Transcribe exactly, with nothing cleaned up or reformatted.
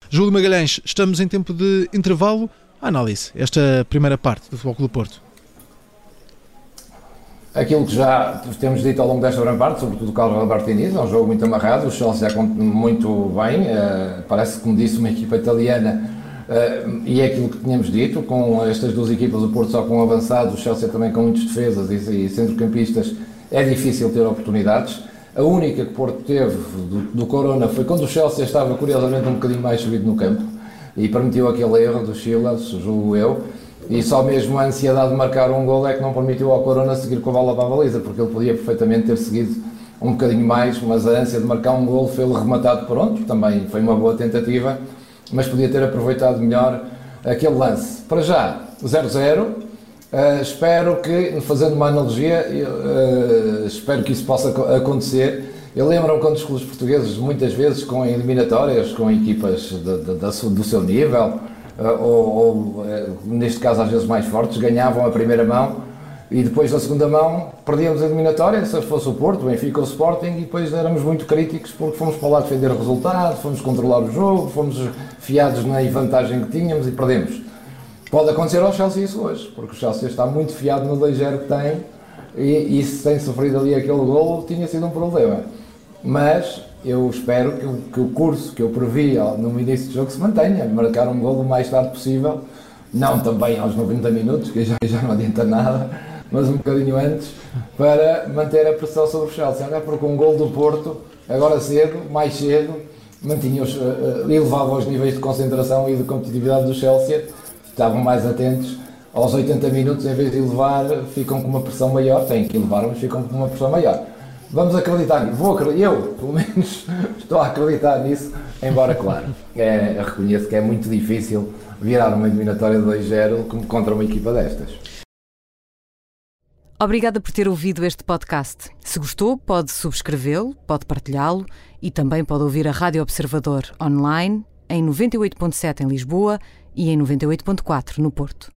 Júlio Magalhães, estamos em tempo de intervalo. Análise, esta primeira parte do Futebol Clube do Porto. Aquilo que já temos dito ao longo desta primeira parte, sobretudo o Carlos Alberto Diniz, é um jogo muito amarrado, o Chelsea é muito bem, uh, parece, como disse, uma equipa italiana, uh, e é aquilo que tínhamos dito, com estas duas equipas, o Porto só com avançados, o Chelsea também com muitas defesas e, e centrocampistas, é difícil ter oportunidades. A única que o Porto teve do, do Corona foi quando o Chelsea estava, curiosamente, um bocadinho mais subido no campo, e permitiu aquele erro do Silas, julgo eu, e só mesmo a ansiedade de marcar um gol é que não permitiu ao Corona seguir com a bola para a baliza, porque ele podia perfeitamente ter seguido um bocadinho mais, mas a ânsia de marcar um gol foi-lhe rematado pronto, também foi uma boa tentativa, mas podia ter aproveitado melhor aquele lance. Para já, zero a zero, uh, espero que, fazendo uma analogia, uh, espero que isso possa acontecer. Eu lembro-me quando os clubes portugueses, muitas vezes com eliminatórias, com equipas de, de, de, do seu nível, uh, ou, ou uh, neste caso às vezes mais fortes, ganhavam a primeira mão e depois na segunda mão perdíamos a eliminatória, se fosse o Porto, o Benfica ou o Sporting, e depois éramos muito críticos porque fomos para lá defender o resultado, fomos controlar o jogo, fomos fiados na vantagem que tínhamos e perdemos. Pode acontecer ao Chelsea isso hoje, porque o Chelsea está muito fiado no dois a zero que tem, e, e se tem sofrido ali aquele golo tinha sido um problema. Mas eu espero que o, que o curso que eu previ no início do jogo se mantenha, marcar um golo o mais tarde possível, não também aos noventa minutos, que já, já não adianta nada, mas um bocadinho antes, para manter a pressão sobre o Chelsea. Não é porque um golo do Porto, agora cedo, mais cedo, mantinha-os, uh, elevava os níveis de concentração e de competitividade do Chelsea, estavam mais atentos. Aos oitenta minutos, em vez de elevar, ficam com uma pressão maior, têm que elevar, mas ficam com uma pressão maior. Vamos acreditar nisso, vou acreditar, eu, pelo menos, estou a acreditar nisso, embora, claro, é, reconheço que é muito difícil virar uma eliminatória de dois a zero contra uma equipa destas. Obrigada por ter ouvido este podcast. Se gostou, pode subscrevê-lo, pode partilhá-lo e também pode ouvir a Rádio Observador online em noventa e oito ponto sete em Lisboa e em noventa e oito ponto quatro no Porto.